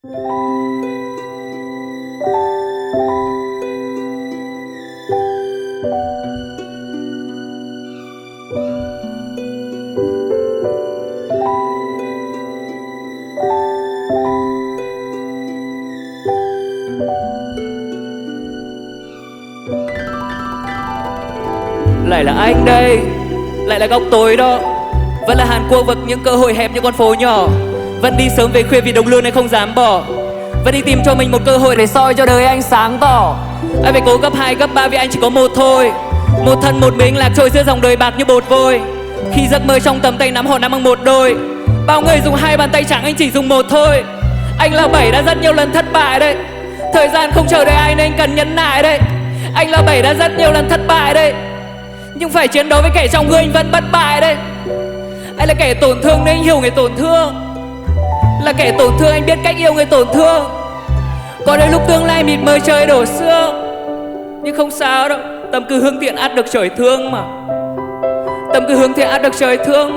Lại là anh đây, lại là góc tối đó. Vẫn là Hàn Quốc vực những cơ hội hẹp như con phố nhỏ. Vẫn đi sớm về khuya vì đồng lương này không dám bỏ. Vẫn đi tìm cho mình một cơ hội để soi cho đời anh sáng tỏ. Anh phải cố gấp 2, gấp 3 vì anh chỉ có một thôi. Một thân một mình lạc trôi giữa dòng đời bạc như bột vôi. Khi giấc mơ trong tầm tay nắm họ nắm bằng một đôi. Bao người dùng 2 bàn tay trắng, anh chỉ dùng một thôi. Anh là 7 đã rất nhiều lần thất bại đây. Thời gian không chờ đợi ai nên anh cần nhẫn nại đây. Anh là 7 đã rất nhiều lần thất bại đây, nhưng phải chiến đấu với kẻ trong người anh vẫn bất bại đây. Anh là kẻ tổn thương nên anh hiểu người tổn thương. Là kẻ tổn thương anh biết cách yêu người tổn thương. Có đôi lúc tương lai mịt mờ trời đổ sương, nhưng không sao đâu, tâm cứ hướng thiện ắt được trời thương mà. Tâm cứ hướng thiện ắt được trời thương mà.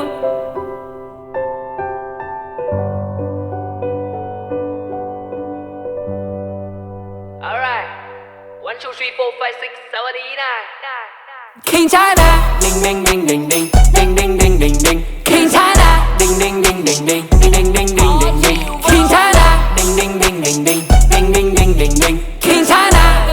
Alright, 1, 2, 3, 4, 5, 6, 7, 8, 9. King China, Ding ding ding ding ding ding ding ding ding ding. King China, Ding ding ding ding ding ding ding ding ding ding ding. King China, Ding ding ding ding ding ding ding ding ding ding. King China.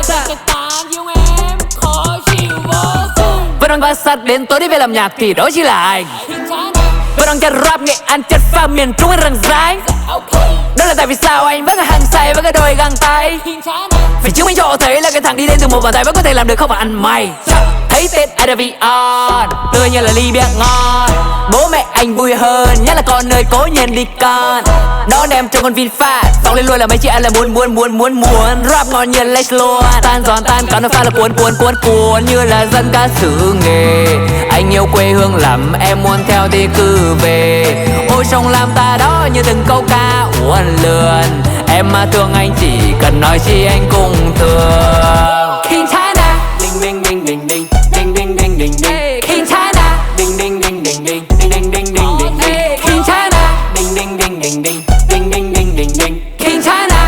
Vẫn đang va sát đến tối đi về làm nhạc thì đó chỉ là anh. Vẫn đang chất rap nghệ An chất pha miền Trung anh răng rái. Đó là tại vì sao anh vẫn là hàng say với cái đôi găng tay. Phải chứng minh cho họ thấy là cái thằng đi lên từ một bàn tay vẫn có thể làm được không phải ăn mày. Thấy tên IDV on, tươi như là ly bia ngon. Bố mẹ anh vui hơn, nhất là con ơi cố nhiên đi con. Nó đem cho con VinFast, phóng lên luôn là mấy chị ăn là muốn. Rap ngon như Lex luôn, tan giòn tan cả nó pha là cuốn như là dân ca sử nghề. Anh yêu quê hương lắm, em muốn theo thì cứ về. Ôi sông Lam ta đó như từng câu ca uốn lượn. Em mà thương anh chỉ cần nói chi anh cũng thương. King China, Ding ding ding ding ding ding ding ding ding ding. King China, Ding ding ding ding ding ding ding ding ding ding ding. King China, Ding ding ding ding ding ding ding ding ding ding. King China.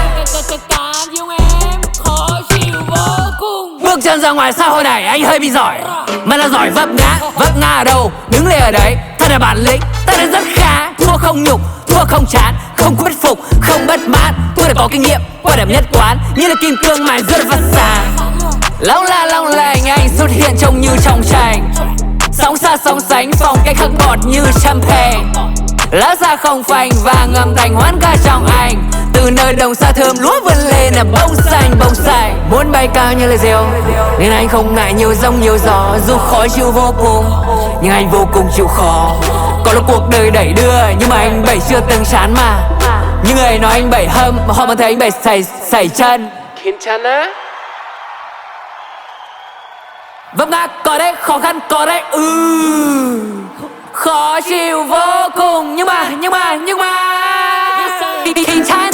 Bước chân ra ngoài xã hội này anh hơi bị giỏi. Mà là giỏi vấp ngã ở đâu đứng lên ở đấy. Thật là bản lĩnh, ta đã rất khá. Thua không nhục, thua không chán, không khuất phục, không bất mãn. Tôi đã có kinh nghiệm, qua đẹp nhất quán, như là kim cương mài rớt vắt sàn. Long lanh anh xuất hiện trông như trong tranh. Sóng xa sóng sánh phong cách khắc bọt như champagne. Lá ra không phanh và ngầm thành hoán ca trong anh. Từ nơi đồng xa thơm lúa vươn lên là bông xanh. Muốn bay cao như là diều nên anh không ngại nhiều giông nhiều gió. Dù khó chịu vô cùng nhưng anh vô cùng chịu khó. Có lúc cuộc đời đẩy đưa nhưng mà anh bảy chưa từng chán mà. Những người nói anh bảy hâm mà họ vẫn thấy anh bảy sảy chân. 괜찮아? Vấp ngã có đấy, khó khăn có đấy. Khó chịu vô cùng nhưng mà King China.